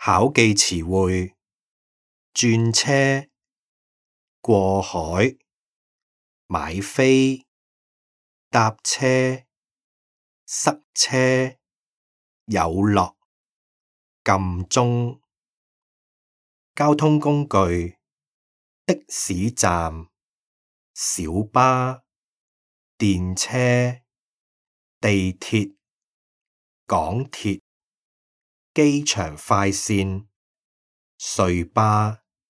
考記詞彙：轉車、過海、買飛、搭車、塞車、有落、撳鐘。交通工具：的士站、小巴、電車、地鐵、港鐵、機場快線、隧巴。